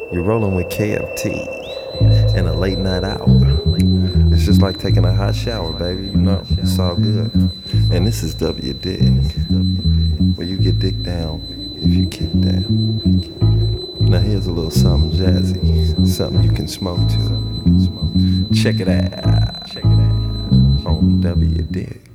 You're rolling with KFT in a late night hour. It's just like taking a hot shower, baby. You know, it's all good. And this is W Dick, where you get dick down if you kick down. Now here's a little something jazzy, something you can smoke to. Check it out on W Dick.